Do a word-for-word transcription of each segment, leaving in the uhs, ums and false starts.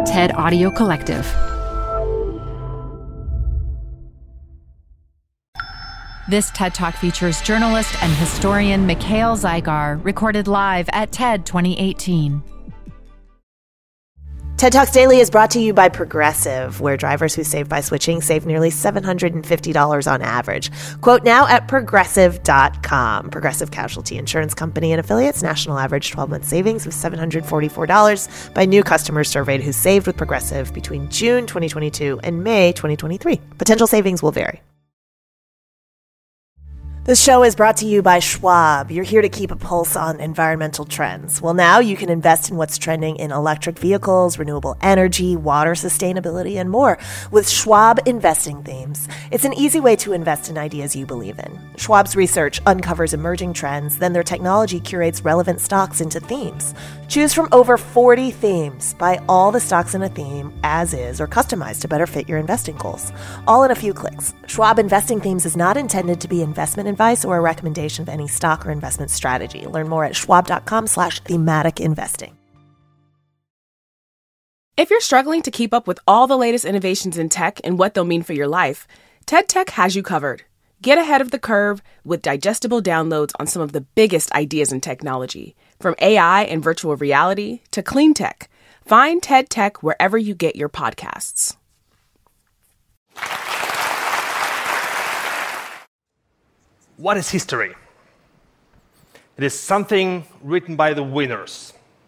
TED Audio Collective. This TED Talk features journalist and historian Mikhail Zygar, recorded live at TED twenty eighteen. TED Talks Daily is brought to you by Progressive, where drivers who save by switching save nearly seven hundred fifty dollars on average. Quote now at progressive dot com. Progressive Casualty Insurance Company and affiliates. National average twelve-month savings of seven hundred forty-four dollars by new customers surveyed who saved with Progressive between June twenty twenty-two and May twenty twenty-three. Potential savings will vary. This show is brought to you by Schwab. You're here to keep a pulse on environmental trends. Well, now you can invest in what's trending in electric vehicles, renewable energy, water sustainability, and more with Schwab Investing Themes. It's an easy way to invest in ideas you believe in. Schwab's research uncovers emerging trends, then their technology curates relevant stocks into themes. Choose from over forty themes. Buy all the stocks in a theme as is or customized to better fit your investing goals. All in a few clicks. Schwab Investing Themes is not intended to be investment advice or a recommendation of any stock or investment strategy. Learn more at schwab.com slash thematic investing. If you're struggling to keep up with all the latest innovations in tech and what they'll mean for your life, TED Tech has you covered. Get ahead of the curve with digestible downloads on some of the biggest ideas in technology, from A I and virtual reality to clean tech. Find TED Tech wherever you get your podcasts. What is history? It is something written by the winners.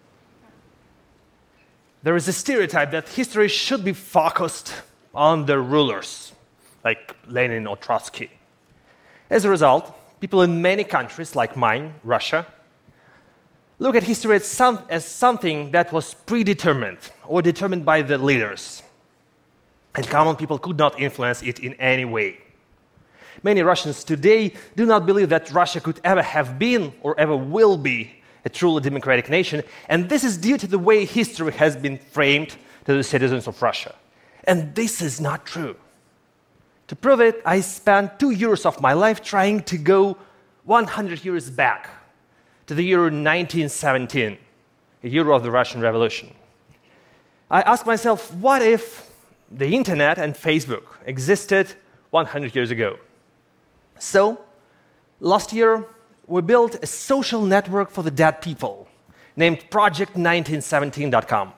There is a stereotype that history should be focused on the rulers, like Lenin or Trotsky. As a result, people in many countries, like mine, Russia, look at history as, some, as something that was predetermined or determined by the leaders, and common people could not influence it in any way. Many Russians today do not believe that Russia could ever have been or ever will be a truly democratic nation, and this is due to the way history has been framed to the citizens of Russia. And this is not true. To prove it, I spent two years of my life trying to go one hundred years back to the year nineteen seventeen, a year of the Russian Revolution. I asked myself, what if the internet and Facebook existed one hundred years ago? So, last year, we built a social network for the dead people named project nineteen seventeen dot com.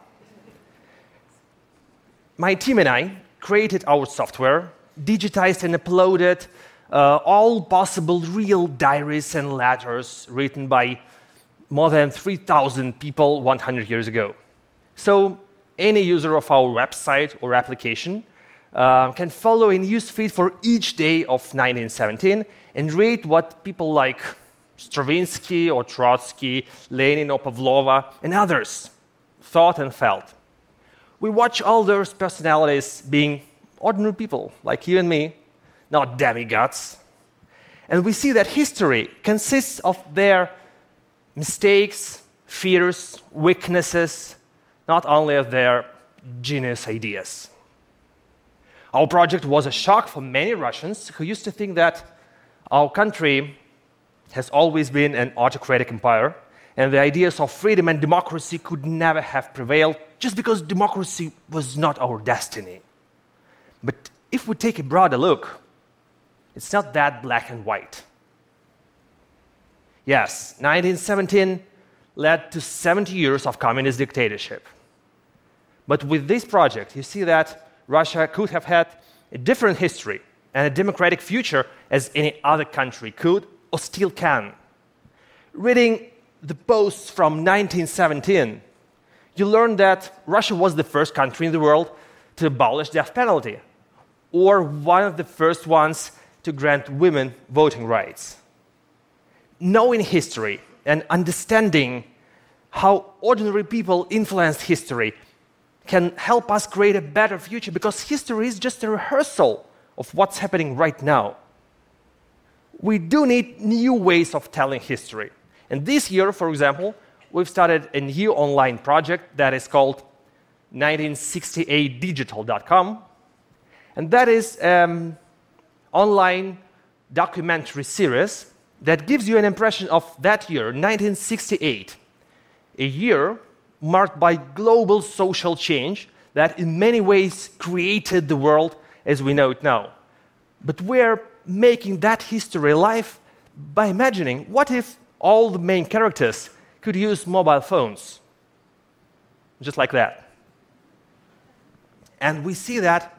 My team and I created our software, digitized and uploaded uh, all possible real diaries and letters written by more than three thousand people one hundred years ago. So, any user of our website or application Uh, can follow a newsfeed for each day of nineteen seventeen and read what people like Stravinsky or Trotsky, Lenin or Pavlova, and others thought and felt. We watch all those personalities being ordinary people like you and me, not demigods. And we see that history consists of their mistakes, fears, weaknesses, not only of their genius ideas. Our project was a shock for many Russians who used to think that our country has always been an autocratic empire, and the ideas of freedom and democracy could never have prevailed just because democracy was not our destiny. But if we take a broader look, it's not that black and white. Yes, nineteen seventeen led to seventy years of communist dictatorship. But with this project, you see that Russia could have had a different history and a democratic future as any other country could or still can. Reading the posts from nineteen seventeen, you learn that Russia was the first country in the world to abolish death penalty, or one of the first ones to grant women voting rights. Knowing history and understanding how ordinary people influenced history can help us create a better future, because history is just a rehearsal of what's happening right now. We do need new ways of telling history. And this year, for example, we've started a new online project that is called nineteen sixty-eight digital dot com. And that is an online documentary series that gives you an impression of that year, nineteen sixty-eight, a year marked by global social change that in many ways created the world as we know it now. But we're making that history alive by imagining, what if all the main characters could use mobile phones? Just like that. And we see that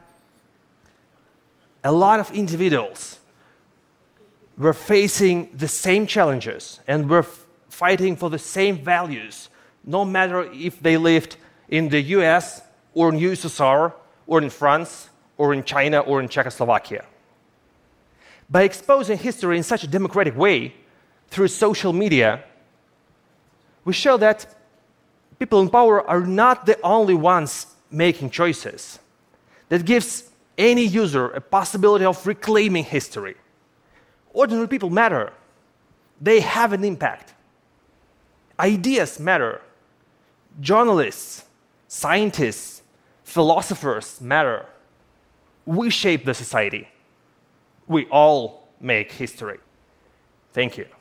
a lot of individuals were facing the same challenges and were f- fighting for the same values, no matter if they lived in the U S or in U S S R or in France or in China or in Czechoslovakia. By exposing history in such a democratic way through social media, we show that people in power are not the only ones making choices. That gives any user a possibility of reclaiming history. Ordinary people matter. They have an impact. Ideas matter. Journalists, scientists, philosophers matter. We shape the society. We all make history. Thank you.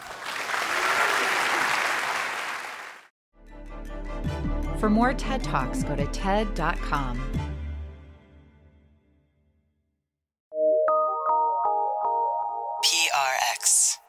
For more TED Talks, go to ted dot com. P R X.